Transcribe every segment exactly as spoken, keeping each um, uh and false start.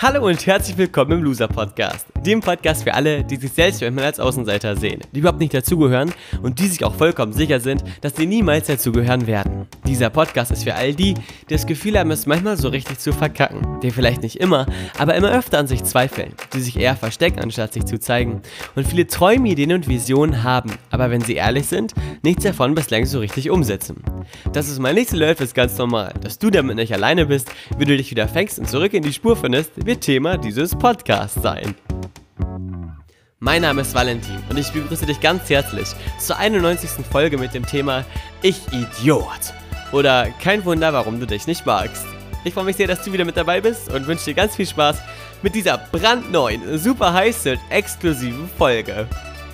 Hallo und herzlich willkommen im Loser Podcast, dem Podcast für alle, die sich selbst manchmal als Außenseiter sehen, die überhaupt nicht dazugehören und die sich auch vollkommen sicher sind, dass sie niemals dazugehören werden. Dieser Podcast ist für all die, die das Gefühl haben, es manchmal so richtig zu verkacken, die vielleicht nicht immer, aber immer öfter an sich zweifeln, die sich eher verstecken, anstatt sich zu zeigen und viele Träume, Ideen und Visionen haben, aber wenn sie ehrlich sind, nichts davon bislang so richtig umsetzen. Dass es mal nicht so läuft, ist ganz normal. Dass du damit nicht alleine bist, wie du dich wieder fängst und zurück in die Spur findest, wird Thema dieses Podcasts sein. Mein Name ist Valentin und ich begrüße dich ganz herzlich zur einundneunzigsten Folge mit dem Thema Ich Idiot. Oder kein Wunder, warum du dich nicht magst. Ich freue mich sehr, dass du wieder mit dabei bist und wünsche dir ganz viel Spaß mit dieser brandneuen, super heißen, exklusiven Folge.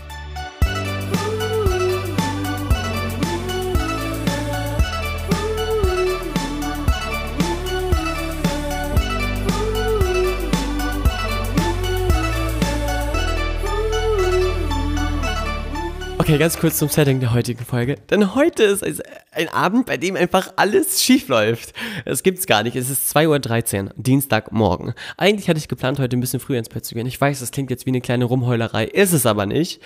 Okay, ganz kurz zum Setting der heutigen Folge. Denn heute ist ein Abend, bei dem einfach alles schief läuft. Das gibt's gar nicht. Es ist zwei Uhr dreizehn, Dienstagmorgen. Eigentlich hatte ich geplant, heute ein bisschen früher ins Bett zu gehen. Ich weiß, das klingt jetzt wie eine kleine Rumheulerei, ist es aber nicht.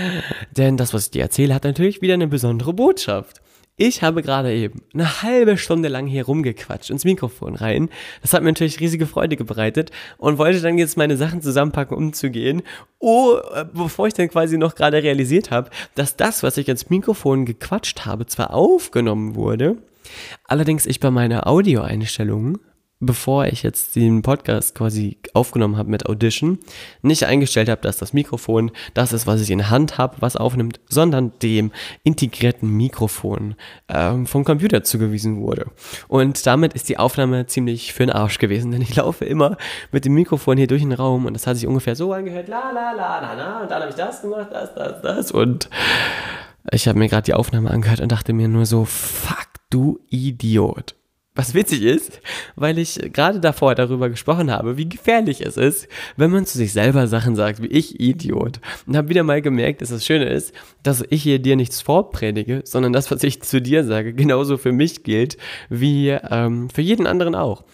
Denn das, was ich dir erzähle, hat natürlich wieder eine besondere Botschaft. Ich habe gerade eben eine halbe Stunde lang hier rumgequatscht ins Mikrofon rein. Das hat mir natürlich riesige Freude bereitet und wollte dann jetzt meine Sachen zusammenpacken, um zu gehen. Oh, bevor ich dann quasi noch gerade realisiert habe, dass das, was ich ins Mikrofon gequatscht habe, zwar aufgenommen wurde, allerdings ich bei meiner Audioeinstellung, bevor ich jetzt den Podcast quasi aufgenommen habe mit Audition, nicht eingestellt habe, dass das Mikrofon das ist, was ich in der Hand habe, was aufnimmt, sondern dem integrierten Mikrofon ähm, vom Computer zugewiesen wurde. Und damit ist die Aufnahme ziemlich für den Arsch gewesen, denn ich laufe immer mit dem Mikrofon hier durch den Raum und das hat sich ungefähr so angehört, la la la la la, und dann habe ich das gemacht, das, das, das und ich habe mir gerade die Aufnahme angehört und dachte mir nur so, fuck, du Idiot. Was witzig ist, weil ich gerade davor darüber gesprochen habe, wie gefährlich es ist, wenn man zu sich selber Sachen sagt, wie ich Idiot. Und habe wieder mal gemerkt, dass das Schöne ist, dass ich hier dir nichts vorpredige, sondern das, was ich zu dir sage, genauso für mich gilt, wie ähm, für jeden anderen auch.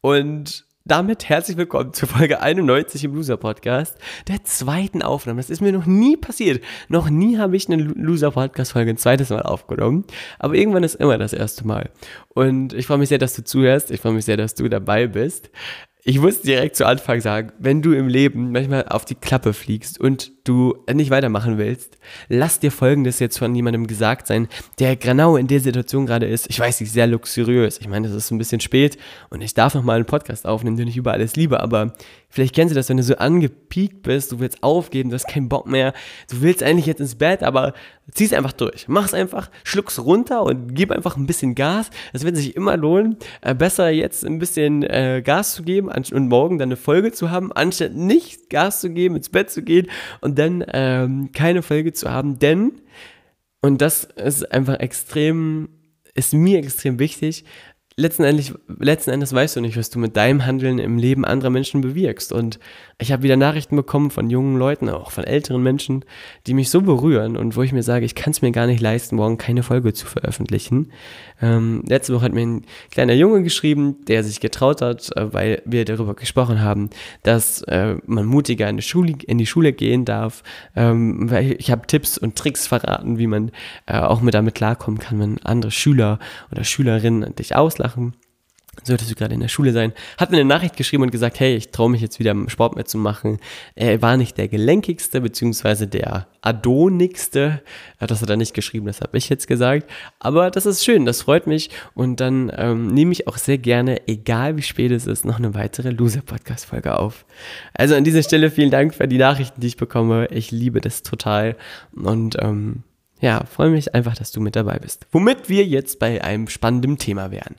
Und damit herzlich willkommen zur Folge einundneunzig im Loser Podcast, der zweiten Aufnahme. Das ist mir noch nie passiert. Noch nie habe ich eine Loser Podcast Folge ein zweites Mal aufgenommen. Aber irgendwann ist immer das erste Mal. Und ich freue mich sehr, dass du zuhörst. Ich freue mich sehr, dass du dabei bist. Ich muss direkt zu Anfang sagen, wenn du im Leben manchmal auf die Klappe fliegst und du nicht weitermachen willst, lass dir Folgendes jetzt von jemandem gesagt sein, der genau in der Situation gerade ist. Ich weiß nicht, sehr luxuriös. Ich meine, es ist ein bisschen spät und ich darf noch mal einen Podcast aufnehmen, den ich über alles liebe, aber vielleicht kennst du das, wenn du so angepiekt bist, du willst aufgeben, du hast keinen Bock mehr, du willst eigentlich jetzt ins Bett, aber zieh's einfach durch. Mach's einfach, schluck's runter und gib einfach ein bisschen Gas. Das wird sich immer lohnen. Äh, besser jetzt ein bisschen äh, Gas zu geben und morgen dann eine Folge zu haben, anstatt nicht Gas zu geben, ins Bett zu gehen und dann ähm, keine Folge zu haben, denn, und das ist einfach extrem, ist mir extrem wichtig, Letzten Endes, letzten Endes weißt du nicht, was du mit deinem Handeln im Leben anderer Menschen bewirkst. Und ich habe wieder Nachrichten bekommen von jungen Leuten, auch von älteren Menschen, die mich so berühren und wo ich mir sage, ich kann es mir gar nicht leisten, morgen keine Folge zu veröffentlichen. Ähm, letzte Woche hat mir ein kleiner Junge geschrieben, der sich getraut hat, äh, weil wir darüber gesprochen haben, dass äh, man mutiger in die Schule, in die Schule gehen darf. Ähm, weil ich habe Tipps und Tricks verraten, wie man äh, auch mit damit klarkommen kann, wenn andere Schüler oder Schülerinnen dich auslachen. Solltest du gerade in der Schule sein, hat mir eine Nachricht geschrieben und gesagt, hey, ich traue mich jetzt wieder Sport mitzumachen. Er war nicht der gelenkigste, beziehungsweise der adonigste. Das hat er nicht geschrieben, das habe ich jetzt gesagt. Aber das ist schön, das freut mich. Und dann ähm, nehme ich auch sehr gerne, egal wie spät es ist, noch eine weitere Loser-Podcast-Folge auf. Also an dieser Stelle vielen Dank für die Nachrichten, die ich bekomme. Ich liebe das total. Und ähm, ja, freue mich einfach, dass du mit dabei bist. Womit wir jetzt bei einem spannenden Thema wären.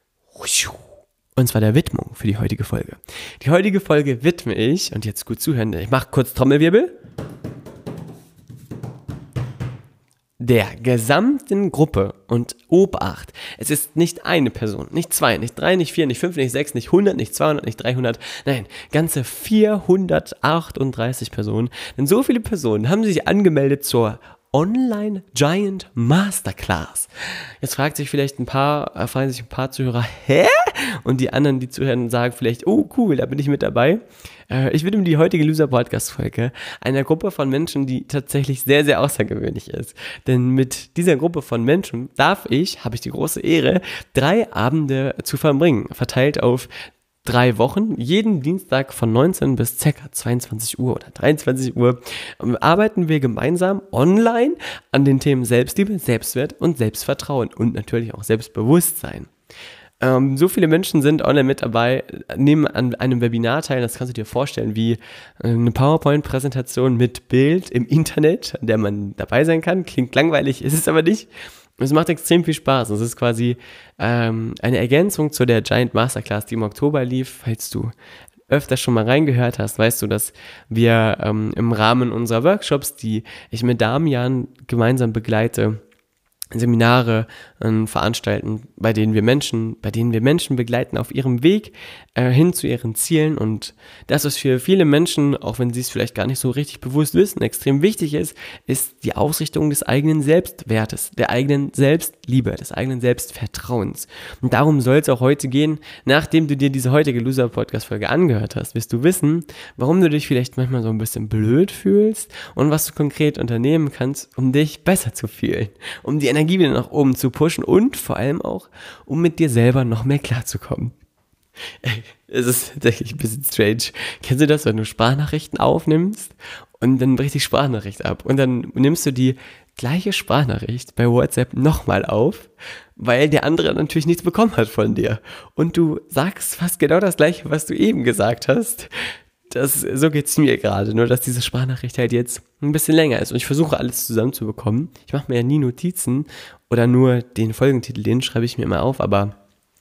Und zwar der Widmung für die heutige Folge. Die heutige Folge widme ich, und jetzt gut zuhören, ich mache kurz Trommelwirbel, der gesamten Gruppe und Obacht. Es ist nicht eine Person, nicht zwei, nicht drei, nicht vier, nicht fünf, nicht sechs, nicht hundert, nicht zweihundert, nicht dreihundert, nein, ganze vierhundertachtunddreißig Personen. Denn so viele Personen haben sich angemeldet zur Online Giant Masterclass. Jetzt fragt sich vielleicht ein paar, äh, fragen sich ein paar Zuhörer, hä? Und die anderen, die zuhören, sagen vielleicht, oh cool, da bin ich mit dabei. Äh, ich widme die heutige Loser-Podcast-Folge einer Gruppe von Menschen, die tatsächlich sehr, sehr außergewöhnlich ist. Denn mit dieser Gruppe von Menschen darf ich, habe ich die große Ehre, drei Abende zu verbringen, verteilt auf drei Wochen, jeden Dienstag von neunzehn bis ca. zweiundzwanzig Uhr oder dreiundzwanzig Uhr arbeiten wir gemeinsam online an den Themen Selbstliebe, Selbstwert und Selbstvertrauen und natürlich auch Selbstbewusstsein. Ähm, so viele Menschen sind online mit dabei, nehmen an einem Webinar teil, das kannst du dir vorstellen wie eine PowerPoint-Präsentation mit Bild im Internet, an der man dabei sein kann. Klingt langweilig, ist es aber nicht. Es macht extrem viel Spaß. Es ist quasi ähm, eine Ergänzung zu der Giant Masterclass, die im Oktober lief. Falls du öfter schon mal reingehört hast, weißt du, dass wir ähm, im Rahmen unserer Workshops, die ich mit Damian gemeinsam begleite, Seminare äh, veranstalten, bei denen wir Menschen, bei denen wir Menschen begleiten auf ihrem Weg äh, hin zu ihren Zielen. Und das, was für viele Menschen, auch wenn sie es vielleicht gar nicht so richtig bewusst wissen, extrem wichtig ist, ist die Ausrichtung des eigenen Selbstwertes, der eigenen Selbstliebe, des eigenen Selbstvertrauens. Und darum soll es auch heute gehen. Nachdem du dir diese heutige Loser-Podcast-Folge angehört hast, wirst du wissen, warum du dich vielleicht manchmal so ein bisschen blöd fühlst und was du konkret unternehmen kannst, um dich besser zu fühlen, um die Energie wieder nach oben zu pushen und vor allem auch, um mit dir selber noch mehr klarzukommen. Ey, es ist tatsächlich ein bisschen strange. Kennst du das, wenn du Sprachnachrichten aufnimmst und dann bricht die Sprachnachricht ab und dann nimmst du die gleiche Sprachnachricht bei WhatsApp nochmal auf, weil der andere natürlich nichts bekommen hat von dir und du sagst fast genau das Gleiche, was du eben gesagt hast. Das, so geht's mir gerade, nur dass diese Sprachnachricht halt jetzt ein bisschen länger ist und ich versuche alles zusammenzubekommen. Ich mache mir ja nie Notizen oder nur den Folgentitel, den schreibe ich mir immer auf, aber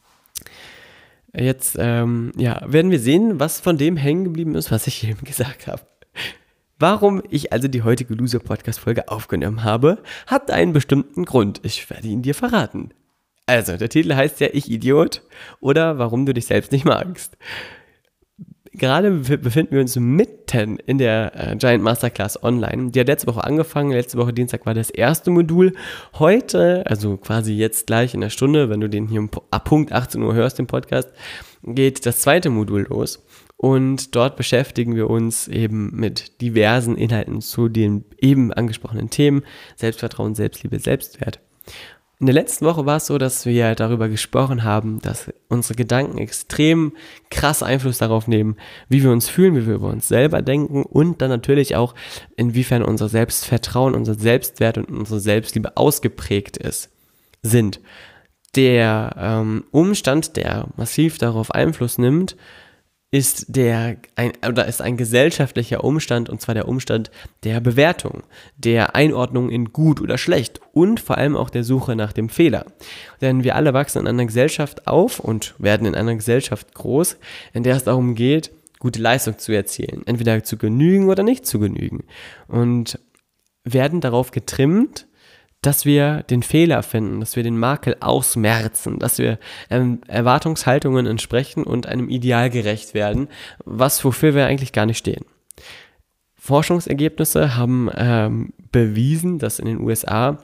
jetzt ähm, ja, werden wir sehen, was von dem hängen geblieben ist, was ich eben gesagt habe. Warum ich also die heutige Loser-Podcast-Folge aufgenommen habe, hat einen bestimmten Grund. Ich werde ihn dir verraten. Also, der Titel heißt ja Ich Idiot oder Warum du dich selbst nicht magst. Gerade befinden wir uns mitten in der äh, Giant Masterclass online. Die hat letzte Woche angefangen. Letzte Woche Dienstag war das erste Modul. Heute, also quasi jetzt gleich in der Stunde, wenn du den hier ab Punkt achtzehn Uhr hörst, den Podcast, geht das zweite Modul los. Und dort beschäftigen wir uns eben mit diversen Inhalten zu den eben angesprochenen Themen Selbstvertrauen, Selbstliebe, Selbstwert. In der letzten Woche war es so, dass wir darüber gesprochen haben, dass unsere Gedanken extrem krass Einfluss darauf nehmen, wie wir uns fühlen, wie wir über uns selber denken und dann natürlich auch, inwiefern unser Selbstvertrauen, unser Selbstwert und unsere Selbstliebe ausgeprägt ist, sind. Der ähm, Umstand, der massiv darauf Einfluss nimmt, ist der ein, oder ist ein gesellschaftlicher Umstand, und zwar der Umstand der Bewertung, der Einordnung in gut oder schlecht und vor allem auch der Suche nach dem Fehler. Denn wir alle wachsen in einer Gesellschaft auf und werden in einer Gesellschaft groß, in der es darum geht, gute Leistung zu erzielen, entweder zu genügen oder nicht zu genügen, und werden darauf getrimmt, dass wir den Fehler finden, dass wir den Makel ausmerzen, dass wir ähm, Erwartungshaltungen entsprechen und einem Ideal gerecht werden, was wofür wir eigentlich gar nicht stehen. Forschungsergebnisse haben ähm, bewiesen, dass in den U S A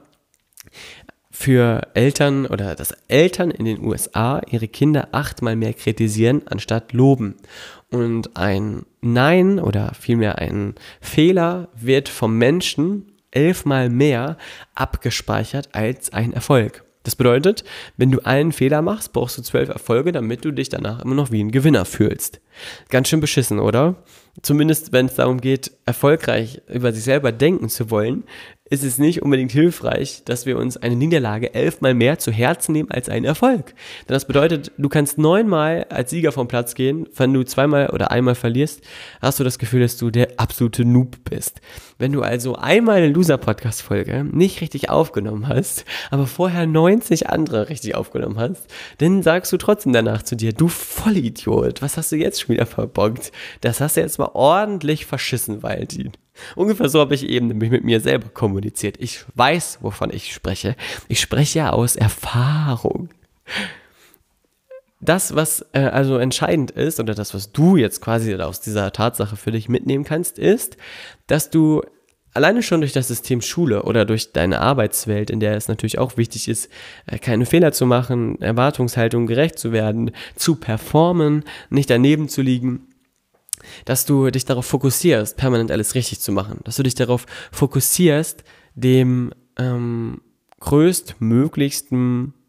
für Eltern oder dass Eltern in den U S A ihre Kinder achtmal mehr kritisieren, anstatt loben. Und ein Nein oder vielmehr ein Fehler wird vom Menschen elfmal mehr abgespeichert als ein Erfolg. Das bedeutet, wenn du einen Fehler machst, brauchst du zwölf Erfolge, damit du dich danach immer noch wie ein Gewinner fühlst. Ganz schön beschissen, oder? Zumindest wenn es darum geht, erfolgreich über sich selber denken zu wollen, ist es nicht unbedingt hilfreich, dass wir uns eine Niederlage elfmal mehr zu Herzen nehmen als einen Erfolg. Denn das bedeutet, du kannst neunmal als Sieger vom Platz gehen, wenn du zweimal oder einmal verlierst, hast du das Gefühl, dass du der absolute Noob bist. Wenn du also einmal eine Loser-Podcast-Folge nicht richtig aufgenommen hast, aber vorher neunzig andere richtig aufgenommen hast, dann sagst du trotzdem danach zu dir, du Vollidiot, was hast du jetzt schon wieder verbockt? Das hast du jetzt mal ordentlich verschissen, Valentin. Ungefähr so habe ich eben nämlich mit mir selber kommuniziert. Ich weiß, wovon ich spreche. Ich spreche ja aus Erfahrung. Das, was äh, also entscheidend ist, oder das, was du jetzt quasi aus dieser Tatsache für dich mitnehmen kannst, ist, dass du alleine schon durch das System Schule oder durch deine Arbeitswelt, in der es natürlich auch wichtig ist, keine Fehler zu machen, Erwartungshaltung gerecht zu werden, zu performen, nicht daneben zu liegen, dass du dich darauf fokussierst, permanent alles richtig zu machen, dass du dich darauf fokussierst, dem ähm, größtmöglichsten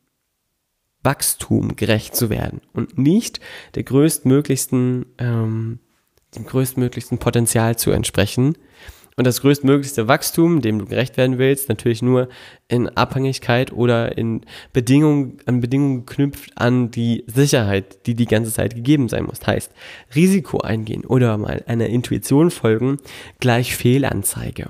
Wachstum gerecht zu werden und nicht der größtmöglichsten, ähm, dem größtmöglichsten Potenzial zu entsprechen. Und das größtmöglichste Wachstum, dem du gerecht werden willst, natürlich nur in Abhängigkeit oder in Bedingungen, an Bedingungen geknüpft an die Sicherheit, die die ganze Zeit gegeben sein muss. Heißt, Risiko eingehen oder mal einer Intuition folgen, gleich Fehlanzeige.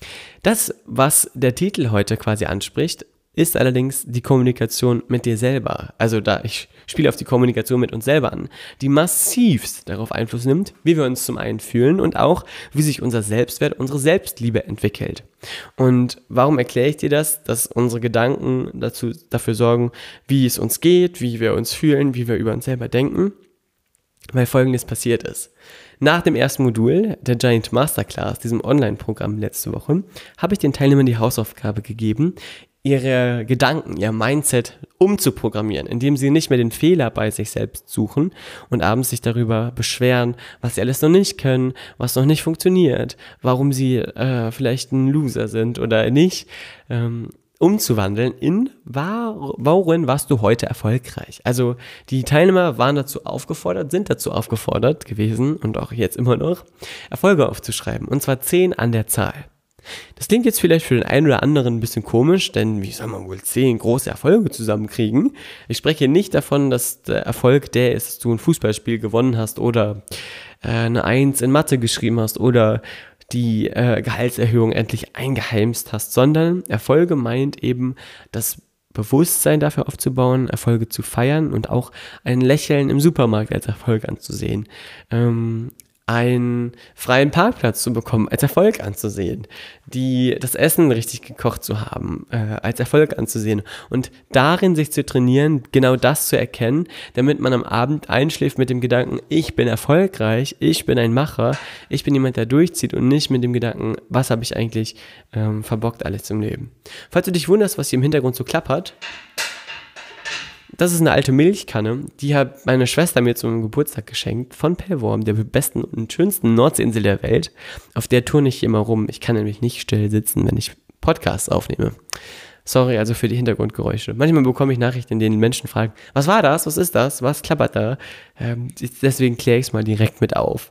Das, was der Titel heute quasi anspricht, ist allerdings die Kommunikation mit dir selber. Also da, ich spiele auf die Kommunikation mit uns selber an, die massivst darauf Einfluss nimmt, wie wir uns zum einen fühlen und auch, wie sich unser Selbstwert, unsere Selbstliebe entwickelt. Und warum erkläre ich dir das? Dass unsere Gedanken dazu, dafür sorgen, wie es uns geht, wie wir uns fühlen, wie wir über uns selber denken, weil Folgendes passiert ist. Nach dem ersten Modul der Giant Masterclass, diesem Online-Programm letzte Woche, habe ich den Teilnehmern die Hausaufgabe gegeben, ihre Gedanken, ihr Mindset umzuprogrammieren, indem sie nicht mehr den Fehler bei sich selbst suchen und abends sich darüber beschweren, was sie alles noch nicht können, was noch nicht funktioniert, warum sie äh, vielleicht ein Loser sind oder nicht, ähm, umzuwandeln in, war, worin warst du heute erfolgreich? Also die Teilnehmer waren dazu aufgefordert, sind dazu aufgefordert gewesen und auch jetzt immer noch, Erfolge aufzuschreiben, und zwar zehn an der Zahl. Das klingt jetzt vielleicht für den einen oder anderen ein bisschen komisch, denn wie soll man wohl zehn große Erfolge zusammenkriegen? Ich spreche hier nicht davon, dass der Erfolg der ist, dass du ein Fußballspiel gewonnen hast oder äh, eine Eins in Mathe geschrieben hast oder die äh, Gehaltserhöhung endlich eingeheimst hast, sondern Erfolge meint eben das Bewusstsein dafür aufzubauen, Erfolge zu feiern und auch ein Lächeln im Supermarkt als Erfolg anzusehen. Ähm, einen freien Parkplatz zu bekommen, als Erfolg anzusehen, die, das Essen richtig gekocht zu haben, äh, als Erfolg anzusehen und darin sich zu trainieren, genau das zu erkennen, damit man am Abend einschläft mit dem Gedanken, ich bin erfolgreich, ich bin ein Macher, ich bin jemand, der durchzieht und nicht mit dem Gedanken, was habe ich eigentlich ähm, verbockt alles im Leben. Falls du dich wunderst, was hier im Hintergrund so klappert, das ist eine alte Milchkanne, die hat meine Schwester mir zum Geburtstag geschenkt von Pellworm, der besten und schönsten Nordseeinsel der Welt. Auf der turne ich immer rum. Ich kann nämlich nicht still sitzen, wenn ich Podcasts aufnehme. Sorry also für die Hintergrundgeräusche. Manchmal bekomme ich Nachrichten, in denen Menschen fragen, was war das, was ist das, was klappert da? Ähm, deswegen kläre ich es mal direkt mit auf.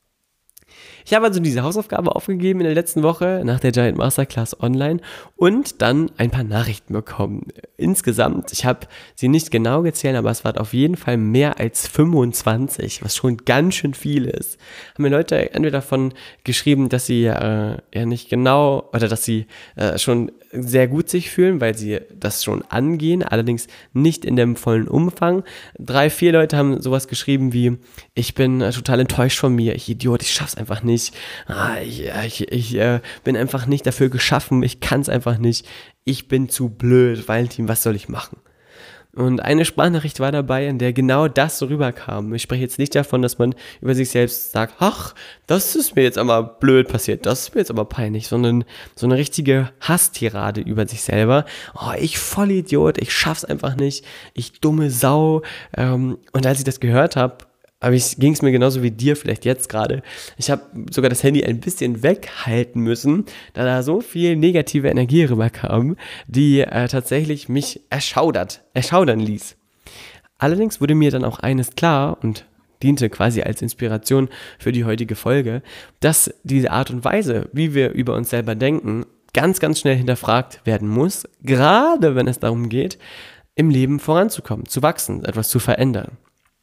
Ich habe also diese Hausaufgabe aufgegeben in der letzten Woche nach der Giant Masterclass online und dann ein paar Nachrichten bekommen. Insgesamt, ich habe sie nicht genau gezählt, aber es waren auf jeden Fall mehr als fünfundzwanzig, was schon ganz schön viel ist. Haben mir Leute entweder davon geschrieben, dass sie äh, ja nicht genau oder dass sie äh, schon sehr gut sich fühlen, weil sie das schon angehen, allerdings nicht in dem vollen Umfang. Drei, vier Leute haben sowas geschrieben wie, ich bin äh, total enttäuscht von mir, ich Idiot, ich schaff's einfach nicht. Ah, ich ich, ich äh, bin einfach nicht dafür geschaffen, ich kann es einfach nicht, ich bin zu blöd, Valentin, was soll ich machen? Und eine Sprachnachricht war dabei, in der genau das so rüberkam. Ich spreche jetzt nicht davon, dass man über sich selbst sagt, ach, das ist mir jetzt aber blöd passiert, das ist mir jetzt aber peinlich, sondern so eine richtige Hasstirade über sich selber. Oh, ich Vollidiot, ich schaff's einfach nicht, ich dumme Sau. Ähm, und als ich das gehört habe, Aber ging es mir genauso wie dir vielleicht jetzt gerade. Ich habe sogar das Handy ein bisschen weghalten müssen, da da so viel negative Energie rüberkam, die äh, tatsächlich mich erschaudert, erschaudern ließ. Allerdings wurde mir dann auch eines klar und diente quasi als Inspiration für die heutige Folge, dass diese Art und Weise, wie wir über uns selber denken, ganz, ganz schnell hinterfragt werden muss, gerade wenn es darum geht, im Leben voranzukommen, zu wachsen, etwas zu verändern.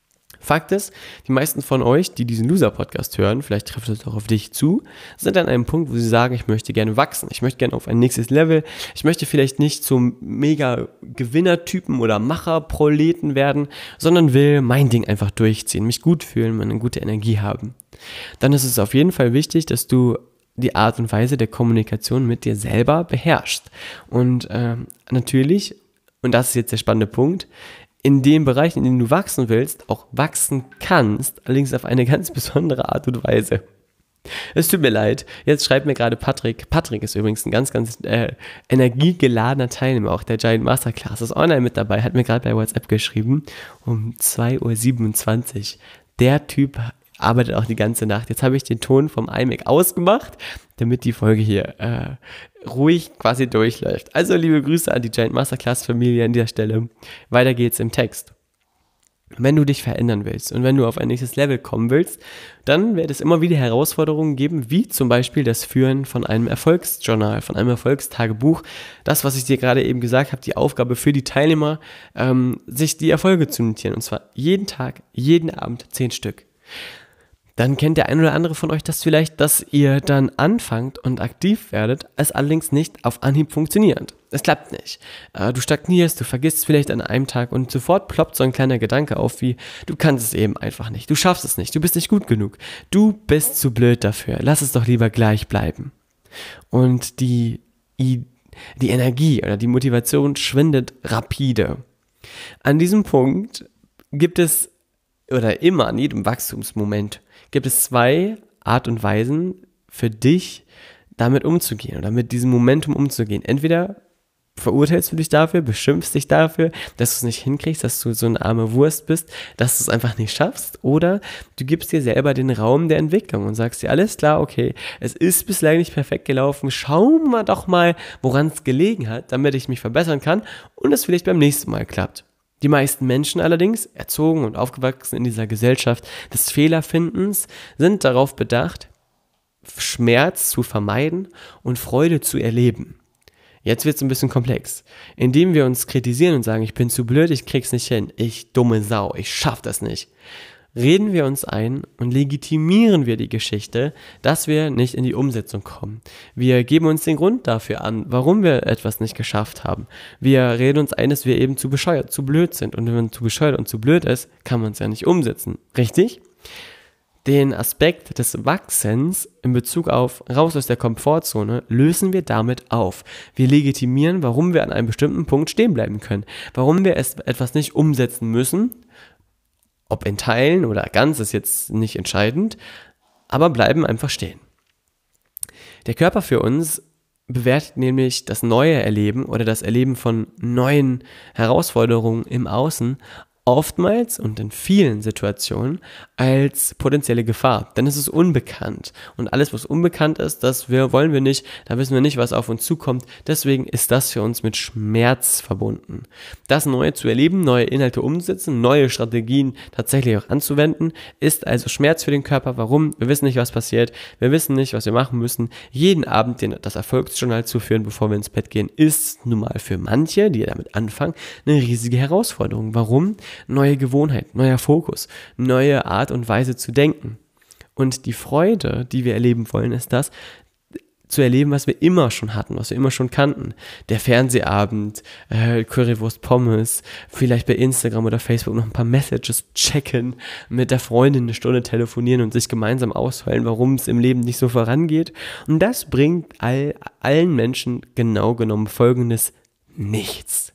Fakt ist, die meisten von euch, die diesen Loser-Podcast hören, vielleicht trifft es auch auf dich zu, sind an einem Punkt, wo sie sagen, ich möchte gerne wachsen, ich möchte gerne auf ein nächstes Level, ich möchte vielleicht nicht zum Mega-Gewinnertypen oder Macher-Proleten werden, sondern will mein Ding einfach durchziehen, mich gut fühlen, eine gute Energie haben. Dann ist es auf jeden Fall wichtig, dass du die Art und Weise der Kommunikation mit dir selber beherrschst. Und äh, natürlich, und das ist jetzt der spannende Punkt, in dem Bereich, in dem du wachsen willst, auch wachsen kannst, allerdings auf eine ganz besondere Art und Weise. Es tut mir leid. Jetzt schreibt mir gerade Patrick. Patrick ist übrigens ein ganz, ganz äh, energiegeladener Teilnehmer auch der Giant Masterclass. Ist online mit dabei, hat mir gerade bei WhatsApp geschrieben um zwei Uhr siebenundzwanzig. Der Typ arbeitet auch die ganze Nacht. Jetzt habe ich den Ton vom iMac ausgemacht, damit die Folge hier äh, ruhig quasi durchläuft. Also liebe Grüße an die Giant Masterclass Familie an dieser Stelle. Weiter geht's im Text. Wenn du dich verändern willst und wenn du auf ein nächstes Level kommen willst, dann wird es immer wieder Herausforderungen geben, wie zum Beispiel das Führen von einem Erfolgsjournal, von einem Erfolgstagebuch. Das, was ich dir gerade eben gesagt habe, die Aufgabe für die Teilnehmer, ähm, sich die Erfolge zu notieren. Und zwar jeden Tag, jeden Abend zehn Stück. Dann kennt der ein oder andere von euch das vielleicht, dass ihr dann anfangt und aktiv werdet, es allerdings nicht auf Anhieb funktioniert. Es klappt nicht. Äh, du stagnierst, du vergisst vielleicht an einem Tag und sofort ploppt so ein kleiner Gedanke auf wie, du kannst es eben einfach nicht, du schaffst es nicht, du bist nicht gut genug, du bist zu blöd dafür, lass es doch lieber gleich bleiben. Und die, die Energie oder die Motivation schwindet rapide. An diesem Punkt gibt es, oder immer an jedem Wachstumsmoment, gibt es zwei Art und Weisen für dich, damit umzugehen oder mit diesem Momentum umzugehen. Entweder verurteilst du dich dafür, beschimpfst dich dafür, dass du es nicht hinkriegst, dass du so eine arme Wurst bist, dass du es einfach nicht schaffst, oder du gibst dir selber den Raum der Entwicklung und sagst dir, alles klar, okay, es ist bislang nicht perfekt gelaufen, schauen wir doch mal, woran es gelegen hat, damit ich mich verbessern kann und es vielleicht beim nächsten Mal klappt. Die meisten Menschen allerdings, erzogen und aufgewachsen in dieser Gesellschaft des Fehlerfindens, sind darauf bedacht, Schmerz zu vermeiden und Freude zu erleben. Jetzt wird es ein bisschen komplex. Indem wir uns kritisieren und sagen, ich bin zu blöd, ich krieg's nicht hin, ich dumme Sau, ich schaff das nicht, reden wir uns ein und legitimieren wir die Geschichte, dass wir nicht in die Umsetzung kommen. Wir geben uns den Grund dafür an, warum wir etwas nicht geschafft haben. Wir reden uns ein, dass wir eben zu bescheuert, zu blöd sind. Und wenn man zu bescheuert und zu blöd ist, kann man es ja nicht umsetzen. Richtig? Den Aspekt des Wachsens in Bezug auf raus aus der Komfortzone lösen wir damit auf. Wir legitimieren, warum wir an einem bestimmten Punkt stehen bleiben können. Warum wir es etwas nicht umsetzen müssen. Ob in Teilen oder ganz ist jetzt nicht entscheidend, aber bleiben einfach stehen. Der Körper für uns bewertet nämlich das neue Erleben oder das Erleben von neuen Herausforderungen im Außen oftmals und in vielen Situationen als potenzielle Gefahr, denn es ist unbekannt und alles, was unbekannt ist, das wir, wollen wir nicht, da wissen wir nicht, was auf uns zukommt, deswegen ist das für uns mit Schmerz verbunden. Das Neue zu erleben, neue Inhalte umzusetzen, neue Strategien tatsächlich auch anzuwenden, ist also Schmerz für den Körper. Warum? Wir wissen nicht, was passiert, wir wissen nicht, was wir machen müssen. Jeden Abend den, das Erfolgsjournal zu führen, bevor wir ins Bett gehen, ist nun mal für manche, die damit anfangen, eine riesige Herausforderung. Warum? Neue Gewohnheit, neuer Fokus, neue Art und Weise zu denken. Und die Freude, die wir erleben wollen, ist das, zu erleben, was wir immer schon hatten, was wir immer schon kannten. Der Fernsehabend, äh, Currywurst Pommes, vielleicht bei Instagram oder Facebook noch ein paar Messages checken, mit der Freundin eine Stunde telefonieren und sich gemeinsam ausheulen, warum es im Leben nicht so vorangeht. Und das bringt all, allen Menschen genau genommen Folgendes: nichts.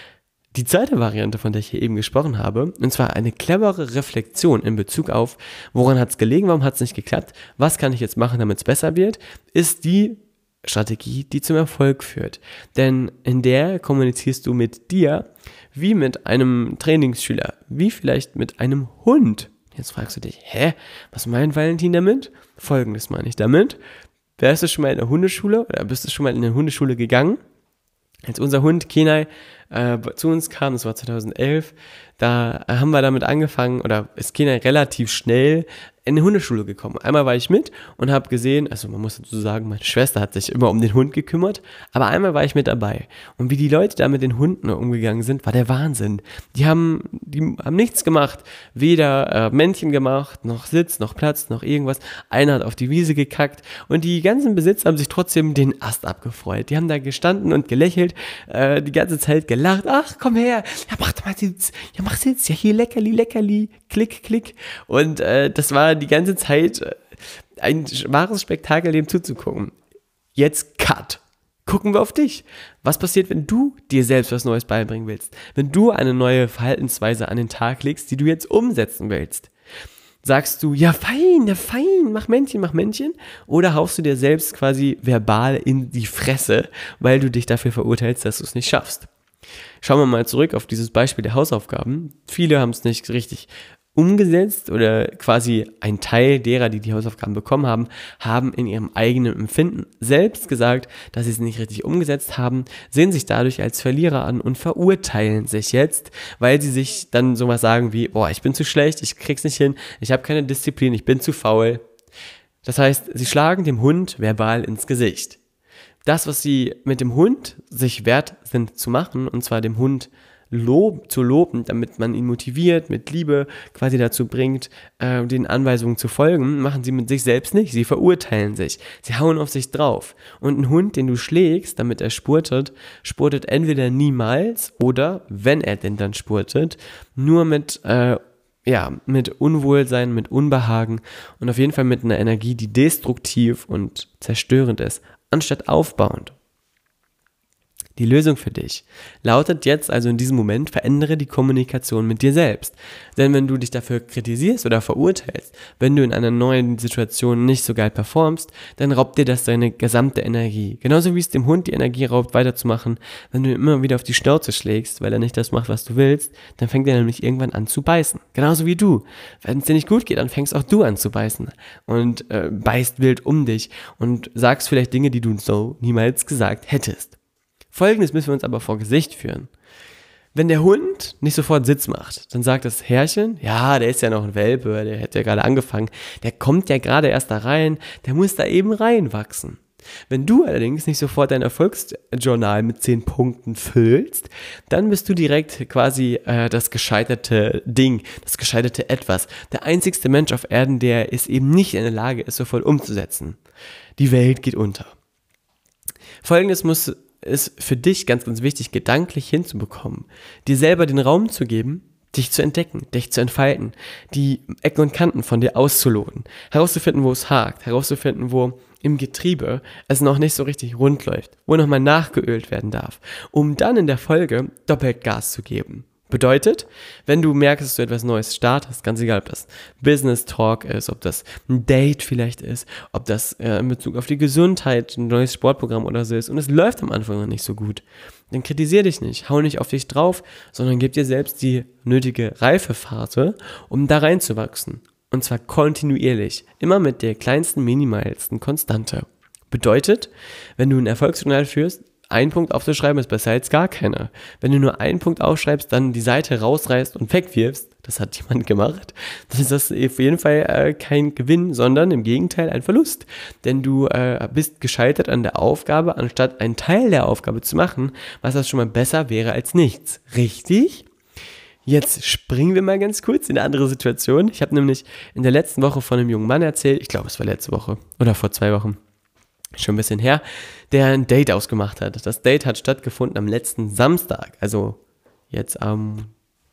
Die zweite Variante, von der ich hier eben gesprochen habe, und zwar eine clevere Reflexion in Bezug auf, woran hat es gelegen, warum hat es nicht geklappt, was kann ich jetzt machen, damit es besser wird, ist die Strategie, die zum Erfolg führt. Denn in der kommunizierst du mit dir wie mit einem Trainingsschüler, wie vielleicht mit einem Hund. Jetzt fragst du dich, hä, was meint Valentin damit? Folgendes meine ich damit. Wärst du schon mal in der Hundeschule oder bist du schon mal in eine Hundeschule gegangen? Als unser Hund Kenai äh, zu uns kam, das war zweitausendelf, da haben wir damit angefangen, oder ist Kenai relativ schnell in die Hundeschule gekommen. Einmal war ich mit und habe gesehen, also man muss dazu sagen, meine Schwester hat sich immer um den Hund gekümmert, aber einmal war ich mit dabei. Und wie die Leute da mit den Hunden umgegangen sind, war der Wahnsinn. Die haben, die haben nichts gemacht, weder äh, Männchen gemacht, noch Sitz, noch Platz, noch irgendwas. Einer hat auf die Wiese gekackt und die ganzen Besitzer haben sich trotzdem den Ast abgefreut. Die haben da gestanden und gelächelt, äh, die ganze Zeit gelacht. Ach, komm her, ja mach doch mal Sitz, ja mach Sitz, ja hier Leckerli, Leckerli, klick, klick. Und äh, das war die ganze Zeit ein wahres Spektakel, dem zuzugucken. Jetzt Cut. Gucken wir auf dich. Was passiert, wenn du dir selbst was Neues beibringen willst? Wenn du eine neue Verhaltensweise an den Tag legst, die du jetzt umsetzen willst? Sagst du, ja fein, ja fein, mach Männchen, mach Männchen? Oder haust du dir selbst quasi verbal in die Fresse, weil du dich dafür verurteilst, dass du es nicht schaffst? Schauen wir mal zurück auf dieses Beispiel der Hausaufgaben. Viele haben es nicht richtig umgesetzt oder quasi ein Teil derer, die die Hausaufgaben bekommen haben, haben in ihrem eigenen Empfinden selbst gesagt, dass sie es nicht richtig umgesetzt haben, sehen sich dadurch als Verlierer an und verurteilen sich jetzt, weil sie sich dann sowas sagen wie, boah, ich bin zu schlecht, ich krieg's nicht hin, ich habe keine Disziplin, ich bin zu faul. Das heißt, sie schlagen dem Hund verbal ins Gesicht. Das, was sie mit dem Hund sich wert sind zu machen, und zwar dem Hund Lob, zu loben, damit man ihn motiviert, mit Liebe quasi dazu bringt, äh, den Anweisungen zu folgen, machen sie mit sich selbst nicht. Sie verurteilen sich. Sie hauen auf sich drauf. Und ein Hund, den du schlägst, damit er spurtet, spurtet entweder niemals oder, wenn er denn dann spurtet, nur mit, äh, ja, mit Unwohlsein, mit Unbehagen und auf jeden Fall mit einer Energie, die destruktiv und zerstörend ist, anstatt aufbauend. Die Lösung für dich lautet jetzt also in diesem Moment, verändere die Kommunikation mit dir selbst. Denn wenn du dich dafür kritisierst oder verurteilst, wenn du in einer neuen Situation nicht so geil performst, dann raubt dir das deine gesamte Energie. Genauso wie es dem Hund die Energie raubt, weiterzumachen. Wenn du immer wieder auf die Schnauze schlägst, weil er nicht das macht, was du willst, dann fängt er nämlich irgendwann an zu beißen. Genauso wie du. Wenn es dir nicht gut geht, dann fängst auch du an zu beißen und äh, beißt wild um dich und sagst vielleicht Dinge, die du so niemals gesagt hättest. Folgendes müssen wir uns aber vor Gesicht führen. Wenn der Hund nicht sofort Sitz macht, dann sagt das Herrchen, ja, der ist ja noch ein Welpe, der hat ja gerade angefangen, der kommt ja gerade erst da rein, der muss da eben reinwachsen. Wenn du allerdings nicht sofort dein Erfolgsjournal mit zehn Punkten füllst, dann bist du direkt quasi äh, das gescheiterte Ding, das gescheiterte Etwas. Der einzigste Mensch auf Erden, der es eben nicht in der Lage ist, sofort umzusetzen. Die Welt geht unter. Folgendes muss ist für dich ganz, ganz wichtig, gedanklich hinzubekommen, dir selber den Raum zu geben, dich zu entdecken, dich zu entfalten, die Ecken und Kanten von dir auszuloten, herauszufinden, wo es hakt, herauszufinden, wo im Getriebe es noch nicht so richtig rund läuft, wo nochmal nachgeölt werden darf, um dann in der Folge doppelt Gas zu geben. Bedeutet, wenn du merkst, dass du etwas Neues startest, ganz egal, ob das Business Talk ist, ob das ein Date vielleicht ist, ob das äh, in Bezug auf die Gesundheit ein neues Sportprogramm oder so ist und es läuft am Anfang noch nicht so gut, dann kritisier dich nicht, hau nicht auf dich drauf, sondern gib dir selbst die nötige Reifephase, um da reinzuwachsen. Und zwar kontinuierlich, immer mit der kleinsten, minimalsten Konstante. Bedeutet, wenn du ein Erfolgsjournal führst, ein Punkt aufzuschreiben ist besser als gar keiner. Wenn du nur einen Punkt aufschreibst, dann die Seite rausreißt und wegwirfst, das hat jemand gemacht, dann ist das auf jeden Fall äh, kein Gewinn, sondern im Gegenteil ein Verlust. Denn du äh, bist gescheitert an der Aufgabe, anstatt einen Teil der Aufgabe zu machen, was das schon mal besser wäre als nichts. Richtig? Jetzt springen wir mal ganz kurz in eine andere Situation. Ich habe nämlich in der letzten Woche von einem jungen Mann erzählt, ich glaube es war letzte Woche oder vor zwei Wochen, schon ein bisschen her, der ein Date ausgemacht hat. Das Date hat stattgefunden am letzten Samstag, also jetzt am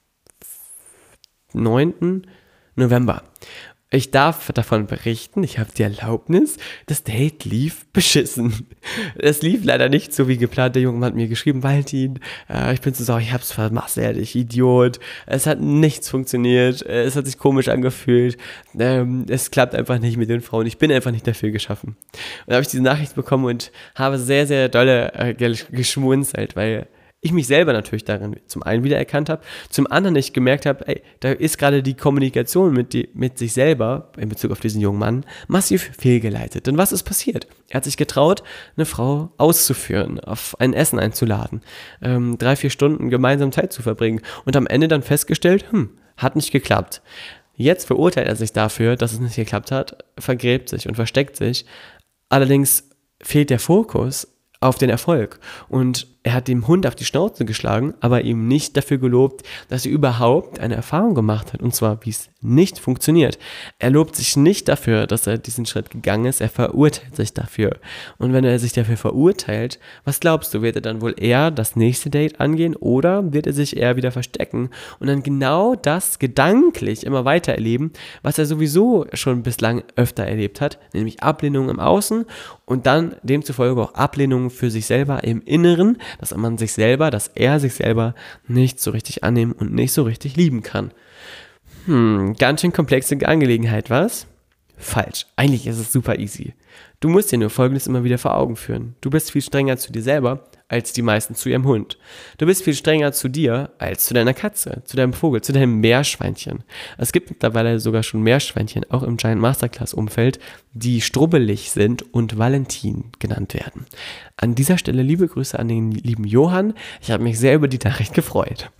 neunten November. Ich darf davon berichten, ich habe die Erlaubnis, das Date lief beschissen. Es lief leider nicht so wie geplant. Der junge Mann hat mir geschrieben, Valentin, äh, ich bin zu sauer, ich hab's vermasselt, ich Idiot. Es hat nichts funktioniert, es hat sich komisch angefühlt, ähm, es klappt einfach nicht mit den Frauen, ich bin einfach nicht dafür geschaffen. Und da habe ich diese Nachricht bekommen und habe sehr, sehr dolle äh, geschmunzelt, weil ich mich selber natürlich darin zum einen wiedererkannt habe, zum anderen ich gemerkt habe, ey, da ist gerade die Kommunikation mit, die, mit sich selber in Bezug auf diesen jungen Mann massiv fehlgeleitet. Denn was ist passiert? Er hat sich getraut, eine Frau auszuführen, auf ein Essen einzuladen, ähm, drei, vier Stunden gemeinsam Zeit zu verbringen und am Ende dann festgestellt, hm, hat nicht geklappt. Jetzt verurteilt er sich dafür, dass es nicht geklappt hat, vergräbt sich und versteckt sich. Allerdings fehlt der Fokus auf den Erfolg und er hat dem Hund auf die Schnauze geschlagen, aber ihm nicht dafür gelobt, dass er überhaupt eine Erfahrung gemacht hat, und zwar, wie es nicht funktioniert. Er lobt sich nicht dafür, dass er diesen Schritt gegangen ist, er verurteilt sich dafür. Und wenn er sich dafür verurteilt, was glaubst du, wird er dann wohl eher das nächste Date angehen oder wird er sich eher wieder verstecken und dann genau das gedanklich immer weiter erleben, was er sowieso schon bislang öfter erlebt hat, nämlich Ablehnung im Außen und dann demzufolge auch Ablehnung für sich selber im Inneren, dass man sich selber, dass er sich selber nicht so richtig annehmen und nicht so richtig lieben kann. Hm, ganz schön komplexe Angelegenheit, was? Falsch. Eigentlich ist es super easy. Du musst dir nur Folgendes immer wieder vor Augen führen. Du bist viel strenger zu dir selber, als die meisten zu ihrem Hund. Du bist viel strenger zu dir, als zu deiner Katze, zu deinem Vogel, zu deinem Meerschweinchen. Es gibt mittlerweile sogar schon Meerschweinchen, auch im Giant Masterclass-Umfeld, die strubbelig sind und Valentin genannt werden. An dieser Stelle liebe Grüße an den lieben Johann. Ich habe mich sehr über die Nachricht gefreut.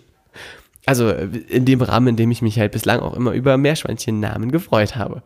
Also in dem Rahmen, in dem ich mich halt bislang auch immer über Meerschweinchen-Namen gefreut habe.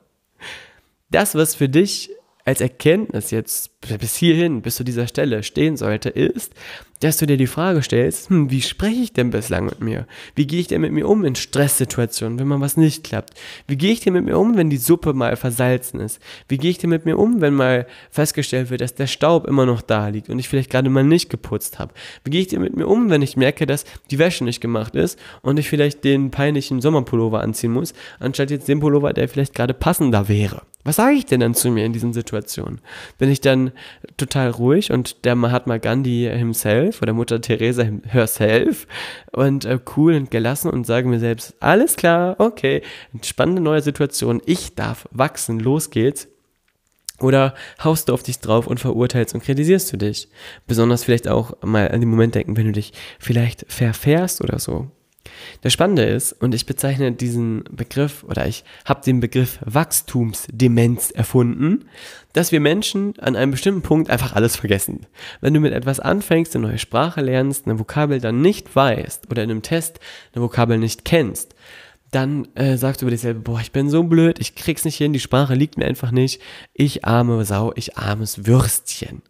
Das, was für dich als Erkenntnis jetzt bis hierhin, bis zu dieser Stelle stehen sollte, ist, dass du dir die Frage stellst, hm, wie spreche ich denn bislang mit mir? Wie gehe ich denn mit mir um in Stresssituationen, wenn mal was nicht klappt? Wie gehe ich denn mit mir um, wenn die Suppe mal versalzen ist? Wie gehe ich denn mit mir um, wenn mal festgestellt wird, dass der Staub immer noch da liegt und ich vielleicht gerade mal nicht geputzt habe? Wie gehe ich denn mit mir um, wenn ich merke, dass die Wäsche nicht gemacht ist und ich vielleicht den peinlichen Sommerpullover anziehen muss, anstatt jetzt den Pullover, der vielleicht gerade passender wäre? Was sage ich denn dann zu mir in diesen Situationen? Bin ich dann total ruhig und der Mahatma Gandhi himself oder Mutter Teresa herself und äh, cool und gelassen und sage mir selbst, alles klar, okay, spannende neue Situation, ich darf wachsen, los geht's. Oder haust du auf dich drauf und verurteilst und kritisierst du dich? Besonders vielleicht auch mal an den Moment denken, wenn du dich vielleicht verfährst oder so. Das Spannende ist, und ich bezeichne diesen Begriff, oder ich habe den Begriff Wachstumsdemenz erfunden, dass wir Menschen an einem bestimmten Punkt einfach alles vergessen. Wenn du mit etwas anfängst, eine neue Sprache lernst, eine Vokabel dann nicht weißt oder in einem Test eine Vokabel nicht kennst, dann äh, sagst du über dich selber, boah, ich bin so blöd, ich krieg's nicht hin, die Sprache liegt mir einfach nicht, ich arme Sau, ich armes Würstchen.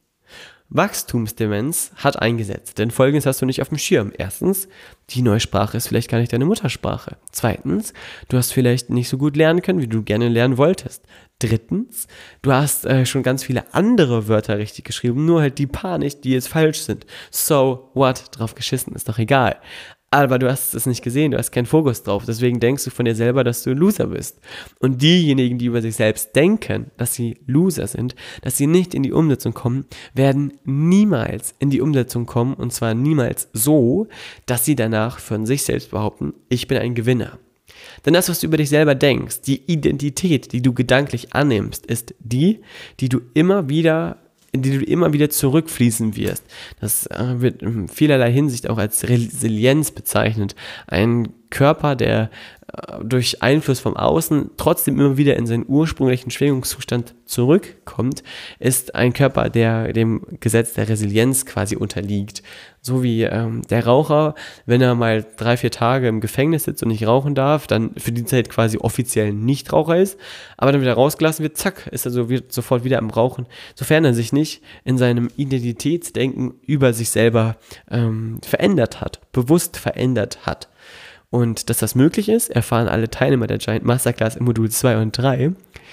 Wachstumsdemenz hat eingesetzt, denn Folgendes hast du nicht auf dem Schirm. Erstens, die neue Sprache ist vielleicht gar nicht deine Muttersprache. Zweitens, du hast vielleicht nicht so gut lernen können, wie du gerne lernen wolltest. Drittens, du hast äh, schon ganz viele andere Wörter richtig geschrieben, nur halt die paar nicht, die jetzt falsch sind. So what? Drauf geschissen, ist doch egal. Aber du hast es nicht gesehen, du hast keinen Fokus drauf, deswegen denkst du von dir selber, dass du ein Loser bist. Und diejenigen, die über sich selbst denken, dass sie Loser sind, dass sie nicht in die Umsetzung kommen, werden niemals in die Umsetzung kommen, und zwar niemals so, dass sie danach von sich selbst behaupten, ich bin ein Gewinner. Denn das, was du über dich selber denkst, die Identität, die du gedanklich annimmst, ist die, die du immer wieder in die du immer wieder zurückfließen wirst. Das äh, wird in vielerlei Hinsicht auch als Resilienz bezeichnet. Ein Körper, der äh, durch Einfluss vom Außen trotzdem immer wieder in seinen ursprünglichen Schwingungszustand zurückkommt, ist ein Körper, der dem Gesetz der Resilienz quasi unterliegt. So wie ähm, der Raucher, wenn er mal drei, vier Tage im Gefängnis sitzt und nicht rauchen darf, dann für die Zeit quasi offiziell Nichtraucher ist, aber dann wieder rausgelassen wird, zack, ist er so wird sofort wieder am Rauchen, sofern er sich nicht in seinem Identitätsdenken über sich selber ähm, verändert hat, bewusst verändert hat. Und dass das möglich ist, erfahren alle Teilnehmer der Giant Masterclass im Modul zwei und drei.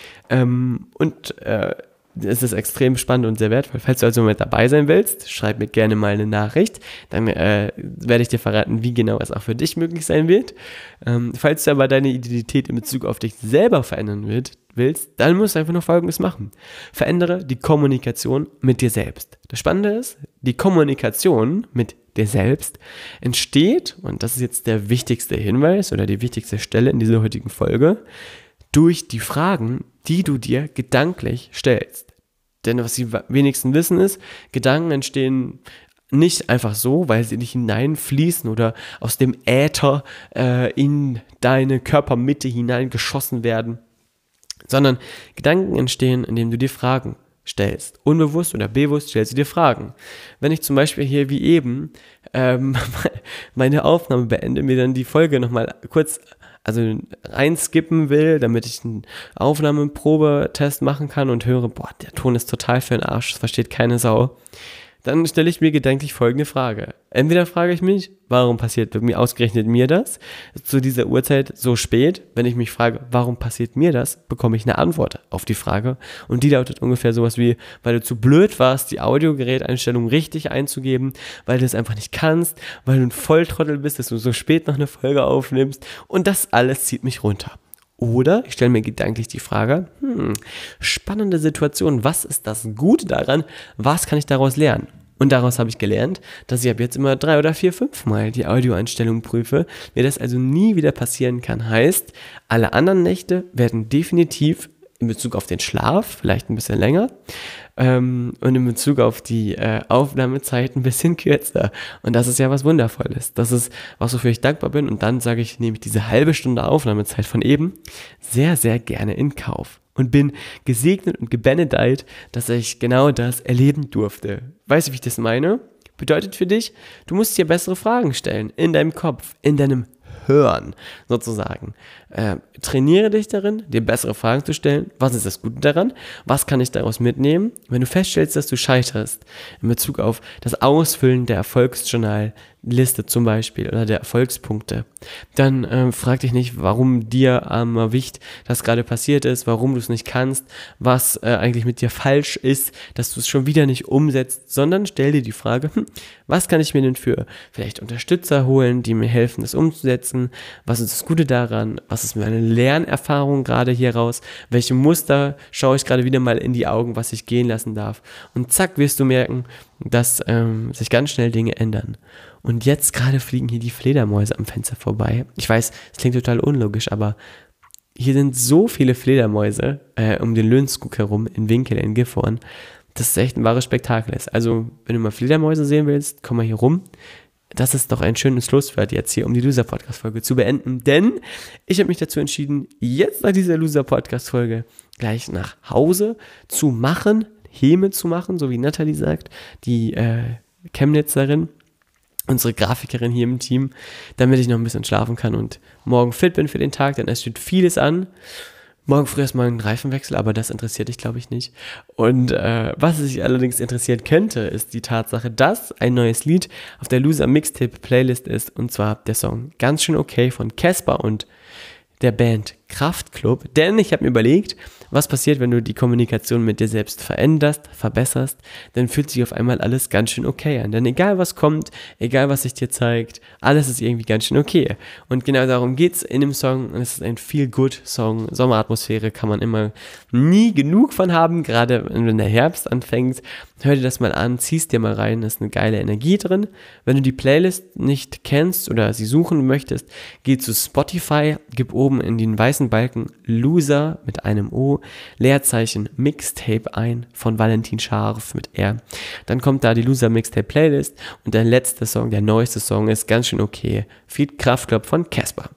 Ähm, und äh, es ist extrem spannend und sehr wertvoll. Falls du also mit dabei sein willst, schreib mir gerne mal eine Nachricht. Dann äh, werde ich dir verraten, wie genau es auch für dich möglich sein wird. Ähm, falls du aber deine Identität in Bezug auf dich selber verändern wird, willst, dann musst du einfach nur Folgendes machen. Verändere die Kommunikation mit dir selbst. Das Spannende ist, die Kommunikation mit dir selbst entsteht, und das ist jetzt der wichtigste Hinweis oder die wichtigste Stelle in dieser heutigen Folge, durch die Fragen, die du dir gedanklich stellst. Denn was die wenigsten wissen ist, Gedanken entstehen nicht einfach so, weil sie nicht hineinfließen oder aus dem Äther äh, in deine Körpermitte hineingeschossen werden, sondern Gedanken entstehen, indem du dir Fragen stellst. Unbewusst oder bewusst stellst du dir Fragen. Wenn ich zum Beispiel hier wie eben ähm, meine Aufnahme beende, mir dann die Folge nochmal kurz also reinskippen will, damit ich einen Aufnahmeprobetest machen kann und höre, boah, der Ton ist total für den Arsch, das versteht keine Sau, dann stelle ich mir gedanklich folgende Frage. Entweder frage ich mich, warum passiert bei mir ausgerechnet mir das zu dieser Uhrzeit so spät? Wenn ich mich frage, warum passiert mir das, bekomme ich eine Antwort auf die Frage. Und die lautet ungefähr sowas wie, weil du zu blöd warst, die Audiogeräteinstellung richtig einzugeben, weil du es einfach nicht kannst, weil du ein Volltrottel bist, dass du so spät noch eine Folge aufnimmst. Und das alles zieht mich runter. Oder ich stelle mir gedanklich die Frage, hm, spannende Situation, was ist das Gute daran, was kann ich daraus lernen? Und daraus habe ich gelernt, dass ich ab jetzt immer drei oder vier, fünf Mal die Audioeinstellungen prüfe. Mir das also nie wieder passieren kann, heißt, alle anderen Nächte werden definitiv in Bezug auf den Schlaf vielleicht ein bisschen länger ähm, und in Bezug auf die äh, Aufnahmezeit ein bisschen kürzer. Und das ist ja was Wundervolles. Das ist was, wofür ich dankbar bin. Und dann sage ich, nehme ich diese halbe Stunde Aufnahmezeit von eben sehr, sehr gerne in Kauf. Und bin gesegnet und gebenedeit, dass ich genau das erleben durfte. Weißt du, wie ich das meine? Bedeutet für dich, du musst dir bessere Fragen stellen, in deinem Kopf, in deinem Hören sozusagen. Äh, trainiere dich darin, dir bessere Fragen zu stellen. Was ist das Gute daran? Was kann ich daraus mitnehmen? Wenn du feststellst, dass du scheiterst in Bezug auf das Ausfüllen der Erfolgsjournalliste zum Beispiel oder der Erfolgspunkte, dann äh, frag dich nicht, warum dir am Wicht das gerade passiert ist, warum du es nicht kannst, was äh, eigentlich mit dir falsch ist, dass du es schon wieder nicht umsetzt, sondern stell dir die Frage, hm, was kann ich mir denn für vielleicht Unterstützer holen, die mir helfen, das umzusetzen? Was ist das Gute daran? Was ist meine Lernerfahrung gerade hier raus? Welche Muster schaue ich gerade wieder mal in die Augen, was ich gehen lassen darf? Und zack, wirst du merken, dass ähm, sich ganz schnell Dinge ändern. Und jetzt gerade fliegen hier die Fledermäuse am Fenster vorbei. Ich weiß, es klingt total unlogisch, aber hier sind so viele Fledermäuse äh, um den Löhnskog herum, in Winkel, in Gifhorn, dass es echt ein wahres Spektakel ist. Also, wenn du mal Fledermäuse sehen willst, komm mal hier rum. Das ist doch ein schönes Schlusswort jetzt hier, um die Loser-Podcast-Folge zu beenden, denn ich habe mich dazu entschieden, jetzt nach dieser Loser-Podcast-Folge gleich nach Hause zu machen, Häme zu machen, so wie Nathalie sagt, die äh, Chemnitzerin, unsere Grafikerin hier im Team, damit ich noch ein bisschen schlafen kann und morgen fit bin für den Tag, denn es steht vieles an. Morgen früh erstmal ein Reifenwechsel, aber das interessiert dich, glaube ich, nicht. Und äh, was dich allerdings interessieren könnte, ist die Tatsache, dass ein neues Lied auf der Loser Mixtape Playlist ist, und zwar der Song Ganz schön okay von Casper und der Band Kraftklub. Denn ich habe mir überlegt, was passiert, wenn du die Kommunikation mit dir selbst veränderst, verbesserst, dann fühlt sich auf einmal alles ganz schön okay an. Denn egal was kommt, egal was sich dir zeigt, alles ist irgendwie ganz schön okay. Und genau darum geht's in dem Song. Und es ist ein Feel-Good-Song. Sommeratmosphäre kann man immer nie genug von haben, gerade wenn der Herbst anfängt. Hör dir das mal an, zieh's dir mal rein, da ist eine geile Energie drin. Wenn du die Playlist nicht kennst oder sie suchen möchtest, geh zu Spotify, gib oben in den weißen Balken Loser mit einem O, Leerzeichen Mixtape ein von Valentin Scharf mit R. Dann kommt da die Loser Mixtape Playlist und der letzte Song, der neueste Song ist ganz schön okay. Feed Kraftklub von Casper.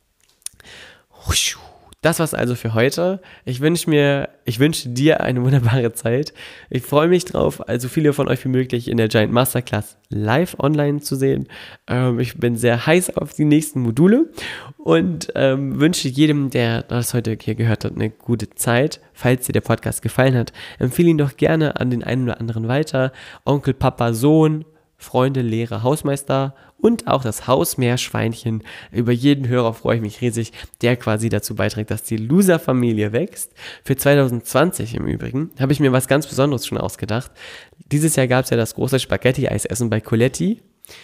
Das war's also für heute. Ich wünsche mir, ich wünsche dir eine wunderbare Zeit. Ich freue mich drauf, also viele von euch wie möglich in der Giant Masterclass live online zu sehen. Ähm, ich bin sehr heiß auf die nächsten Module und ähm, wünsche jedem, der das heute hier gehört hat, eine gute Zeit. Falls dir der Podcast gefallen hat, empfehle ihn doch gerne an den einen oder anderen weiter. Onkel, Papa, Sohn, Freunde, Lehrer, Hausmeister und auch das Hausmeerschweinchen. Über jeden Hörer freue ich mich riesig, der quasi dazu beiträgt, dass die Loser-Familie wächst. Für zwanzig zwanzig im Übrigen habe ich mir was ganz Besonderes schon ausgedacht. Dieses Jahr gab es ja das große Spaghetti-Eisessen bei Coletti.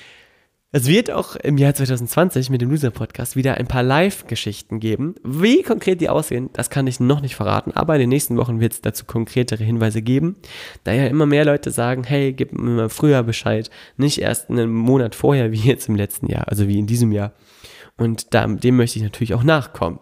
Es wird auch im Jahr zwanzig zwanzig mit dem Loser-Podcast wieder ein paar Live-Geschichten geben. Wie konkret die aussehen, das kann ich noch nicht verraten, aber in den nächsten Wochen wird es dazu konkretere Hinweise geben. Da ja immer mehr Leute sagen, hey, gib mir mal früher Bescheid, nicht erst einen Monat vorher wie jetzt im letzten Jahr, also wie in diesem Jahr. Und da, dem möchte ich natürlich auch nachkommen.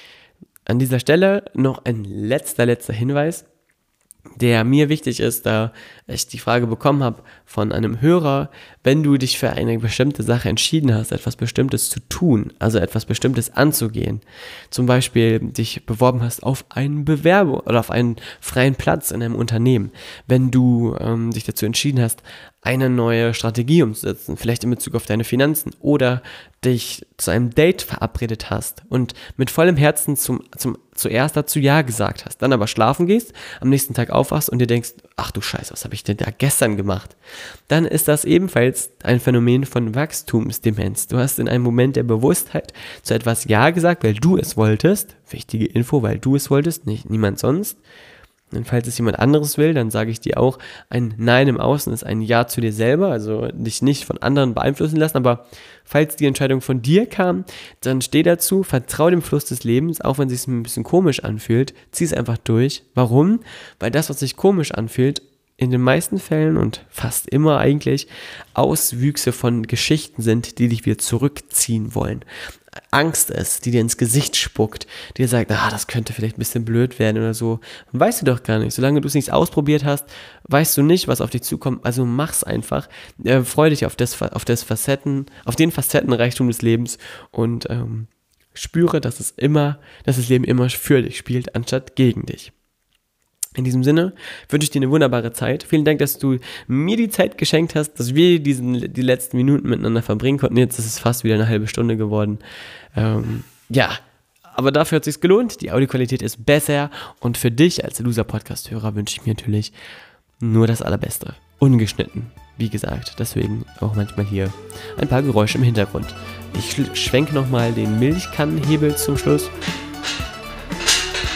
An dieser Stelle noch ein letzter, letzter Hinweis, der mir wichtig ist, da ich die Frage bekommen habe von einem Hörer, wenn du dich für eine bestimmte Sache entschieden hast, etwas Bestimmtes zu tun, also etwas Bestimmtes anzugehen, zum Beispiel dich beworben hast auf einen Bewerbung oder auf einen freien Platz in einem Unternehmen, wenn du ähm, dich dazu entschieden hast, eine neue Strategie umzusetzen, vielleicht in Bezug auf deine Finanzen oder dich zu einem Date verabredet hast und mit vollem Herzen zum, zum, zuerst dazu Ja gesagt hast, dann aber schlafen gehst, am nächsten Tag aufwachst und dir denkst, ach du Scheiße, was habe ich denn da gestern gemacht? Dann ist das ebenfalls ein Phänomen von Wachstumsdemenz. Du hast in einem Moment der Bewusstheit zu etwas Ja gesagt, weil du es wolltest, wichtige Info, weil du es wolltest, nicht niemand sonst. Und falls es jemand anderes will, dann sage ich dir auch, ein Nein im Außen ist ein Ja zu dir selber, also dich nicht von anderen beeinflussen lassen, aber falls die Entscheidung von dir kam, dann steh dazu, vertrau dem Fluss des Lebens, auch wenn es sich ein bisschen komisch anfühlt, zieh es einfach durch. Warum? Weil das, was sich komisch anfühlt, in den meisten Fällen und fast immer eigentlich Auswüchse von Geschichten sind, die dich wieder zurückziehen wollen. Angst ist, die dir ins Gesicht spuckt, die dir sagt, ah, das könnte vielleicht ein bisschen blöd werden oder so. Weißt du doch gar nicht. Solange du es nicht ausprobiert hast, weißt du nicht, was auf dich zukommt. Also mach's einfach. Äh, freu dich auf das, auf das Facetten, auf den Facettenreichtum des Lebens und ähm, spüre, dass es immer, dass das Leben immer für dich spielt, anstatt gegen dich. In diesem Sinne wünsche ich dir eine wunderbare Zeit. Vielen Dank, dass du mir die Zeit geschenkt hast, dass wir diesen, die letzten Minuten miteinander verbringen konnten. Jetzt ist es fast wieder eine halbe Stunde geworden. Ähm, ja, aber dafür hat es sich gelohnt. Die Audioqualität ist besser. Und für dich als Loser-Podcast-Hörer wünsche ich mir natürlich nur das Allerbeste. Ungeschnitten, wie gesagt. Deswegen auch manchmal hier ein paar Geräusche im Hintergrund. Ich schwenke nochmal den Milchkannenhebel zum Schluss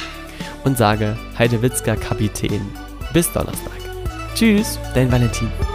und sage Heidewitzka Kapitän. Bis Donnerstag. Tschüss, dein Valentin.